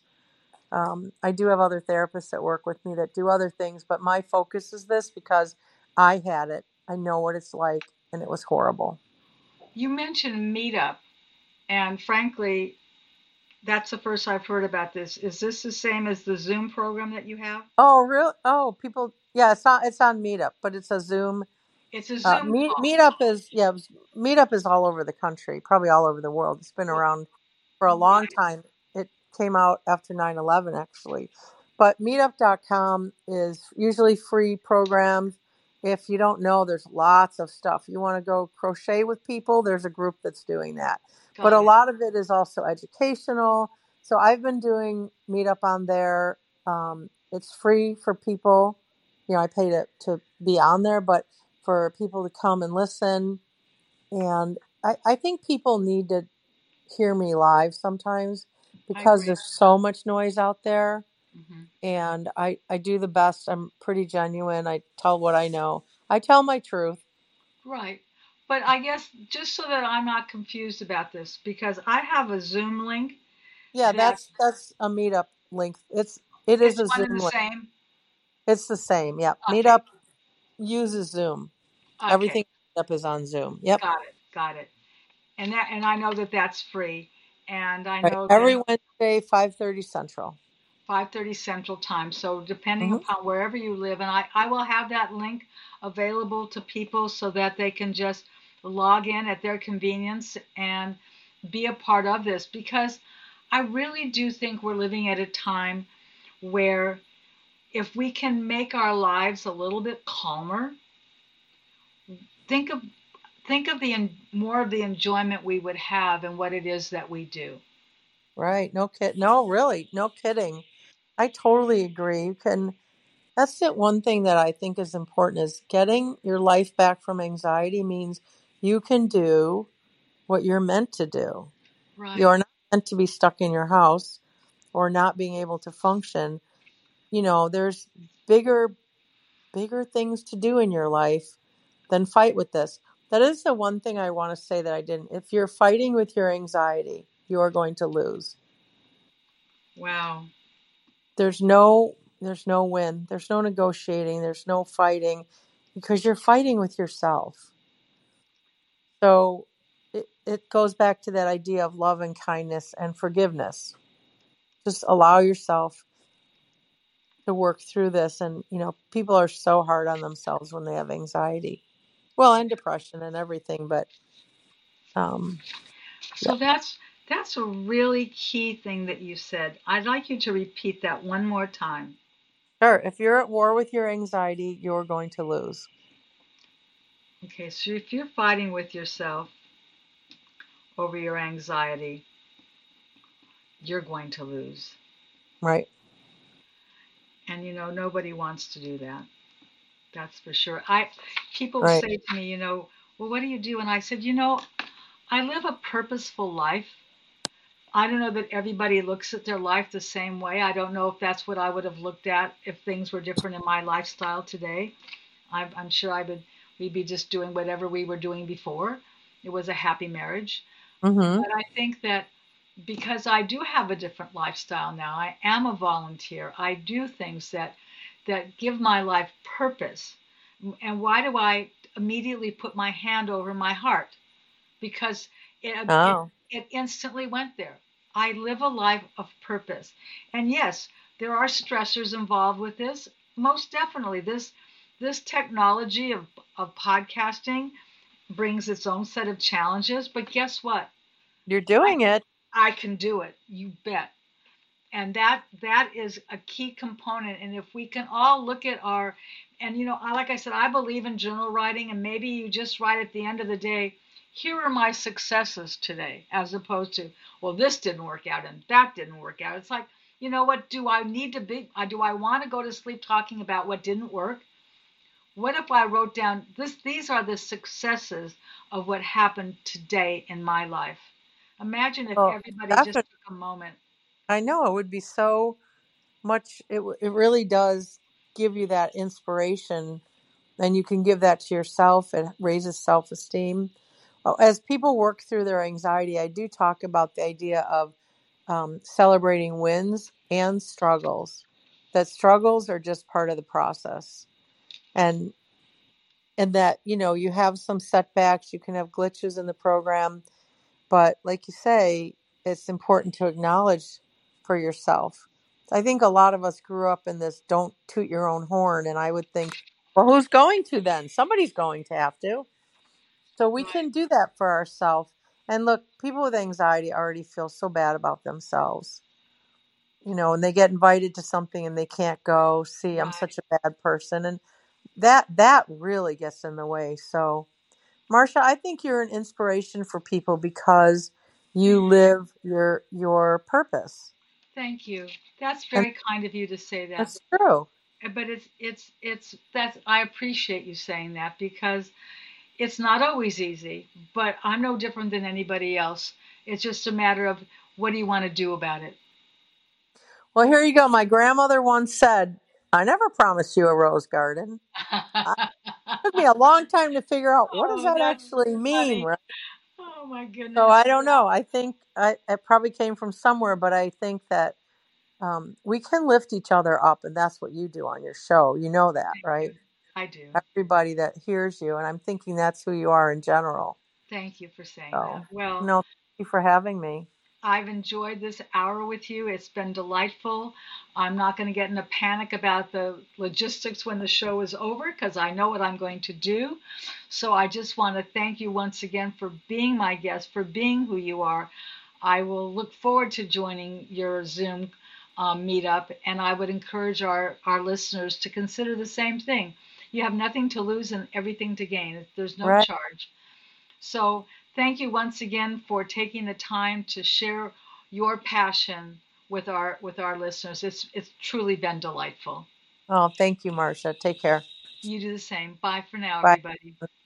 Um, I do have other therapists that work with me that do other things, but my focus is this because I had it. I know what it's like, and it was horrible. You mentioned Meetup, and frankly, that's the first I've heard about this. Is this the same as the Zoom program that you have? Oh, real? Oh, people. Yeah, it's not. It's on Meetup, but it's a Zoom. It's a Uh, Zoom meet, call. Meetup is yeah. Meetup is all over the country, probably all over the world. It's been Well, around for a long right. time. It came out after nine eleven, actually. But meetup dot com is usually free programs. If you don't know, there's lots of stuff. You want to go crochet with people, there's a group that's doing that. But a Got it. lot of it is also educational. So I've been doing Meetup on there. Um, it's free for people. You know, I pay to, to be on there, but for people to come and listen. And I, I think people need to hear me live sometimes I because agree. there's so much noise out there. Hmm. And I, I do the best. I'm pretty genuine. I tell what I know. I tell my truth. Right. But I guess just so that I'm not confused about this, because I have a Zoom link Yeah, that that's that's a meetup link. It's it is it's a one Zoom and the link. same. It's the same. Yep. Okay. Meetup uses Zoom. Okay. Everything Meetup is on Zoom. Yep. Got it. Got it. And that, and I know that that's free. And I Right. know that Every Wednesday, five thirty Central. five thirty Central Time. So depending Hmm. upon wherever you live, and I, I will have that link available to people so that they can just log in at their convenience and be a part of this, because I really do think we're living at a time where if we can make our lives a little bit calmer, think of think of the more of the enjoyment we would have in what it is that we do. Right. No kid. No, really. No kidding. I totally agree. You can. That's the one thing that I think is important is getting your life back from anxiety means you can do what you're meant to do. Right. You're not meant to be stuck in your house or not being able to function. You know, there's bigger, bigger things to do in your life than fight with this. That is the one thing I want to say that I didn't. If you're fighting with your anxiety, you are going to lose. Wow. There's no there's no win. There's no negotiating. There's no fighting because you're fighting with yourself. So it, it goes back to that idea of love and kindness and forgiveness. Just allow yourself to work through this. And, you know, people are so hard on themselves when they have anxiety. Well, and depression and everything. But um, yeah, So that's that's a really key thing that you said. I'd like you to repeat that one more time. sure. If you're at war with your anxiety, you're going to lose. Okay, so if you're fighting with yourself over your anxiety, you're going to lose. Right. And you know, nobody wants to do that. That's for sure. I People Right. say to me, you know, well, what do you do? And I said, you know, I live a purposeful life. I don't know that everybody looks at their life the same way. I don't know if that's what I would have looked at if things were different in my lifestyle today. I'm, I'm sure I would we'd be just doing whatever we were doing before. It was a happy marriage. Mm-hmm. But I think that because I do have a different lifestyle now, I am a volunteer. I do things that that give my life purpose. And why do I immediately put my hand over my heart? Because it, it, Oh, it instantly went there. I live a life of purpose. And yes, there are stressors involved with this. Most definitely. This this technology of, of podcasting brings its own set of challenges, but guess what? you're I doing can it. I can do it. You bet. And that that is a key component. And if we can all look at our, and you know, like I said, I believe in journal writing, and maybe you just write at the end of the day, here are my successes today, as opposed to, well, this didn't work out and that didn't work out. It's like, you know what, do I need to be, uh, do I want to go to sleep talking about what didn't work? What if I wrote down this, these are the successes of what happened today in my life? Imagine if Well, everybody just definitely. took a moment. I know it would be so much. It w- it really does give you that inspiration, and you can give that to yourself. It raises self esteem. As people work through their anxiety, I do talk about the idea of um, celebrating wins and struggles. That struggles are just part of the process, and and that you know you have some setbacks. You can have glitches in the program, but like you say, it's important to acknowledge for yourself. I think a lot of us grew up in this don't toot your own horn. And I would think, well, who's going to then? Somebody's going to have to. So we Right. can do that for ourselves. And look, people with anxiety already feel so bad about themselves, you know, and they get invited to something and they can't go. See, I'm Right. such a bad person. And that that really gets in the way. So Marsha, I think you're an inspiration for people because you Thank you. live your your purpose. Thank you. That's And very kind of you to say that. that's true. Uh, But it's it's it's that's I appreciate you saying that, because it's not always easy, but I'm no different than anybody else. It's just a matter of what do you want to do about it? Well, here you go. My grandmother once said, I never promised you a rose garden. It took me a long time to figure out what does Oh, that that's actually mean, funny. right? Oh my So goodness. I don't know. I think I, it probably came from somewhere, but I think that um, we can lift each other up, and that's what you do on your show. You know that, Thank you. right? I do. Everybody that hears you, and I'm thinking that's who you are in general. Thank you for saying that. So, Well, no, thank you for having me. I've enjoyed this hour with you. It's been delightful. I'm not going to get in a panic about the logistics when the show is over because I know what I'm going to do. So I just want to thank you once again for being my guest, for being who you are. I will look forward to joining your Zoom um, meetup, and I would encourage our, our listeners to consider the same thing. You have nothing to lose and everything to gain. There's no Right. charge. So thank you once again for taking the time to share your passion with our with our listeners. It's it's truly been delightful. Oh, thank you, Marcia. Take care. You do the same. Bye for now, Bye. everybody.